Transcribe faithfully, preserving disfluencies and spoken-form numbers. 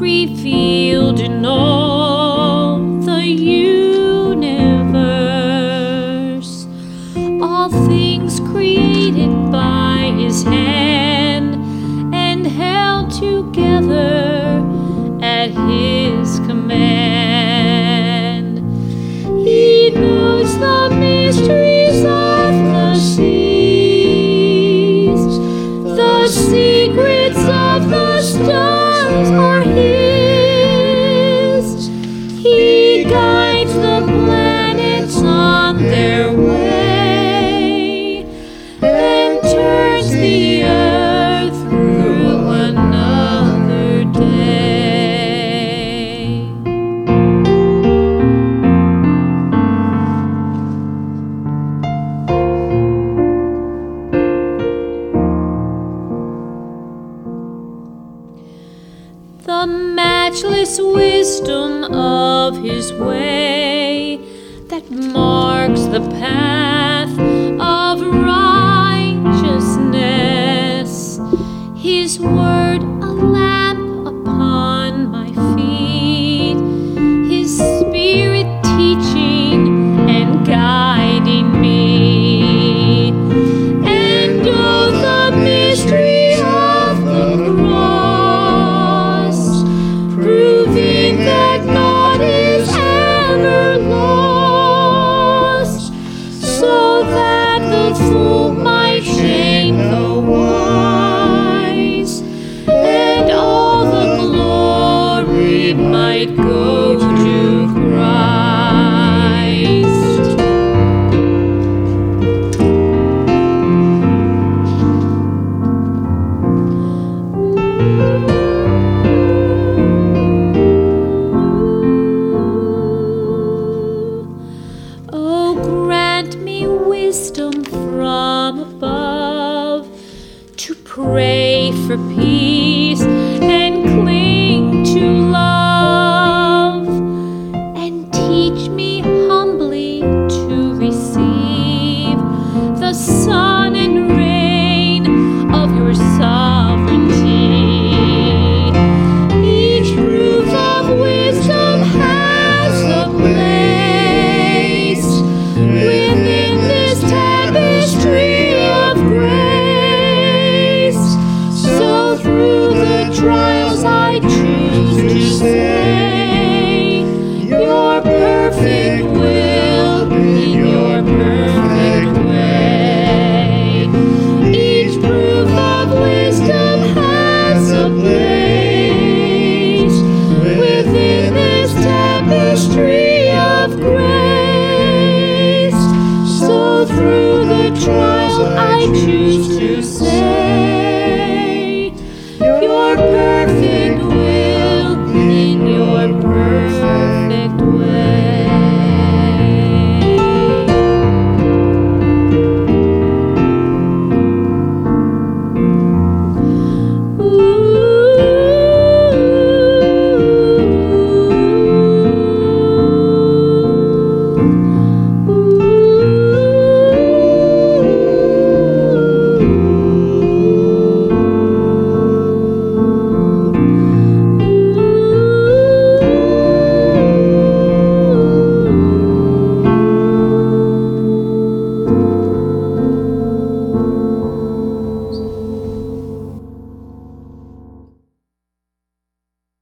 revealed in all the universe, all things created by His hand and held together at His command. He knows the mysteries of the seas, the secrets of the stars are His. He guides the planets on their way and turns the earth through another day. The matchless wisdom of His way that marks the path of righteousness, His word a lamp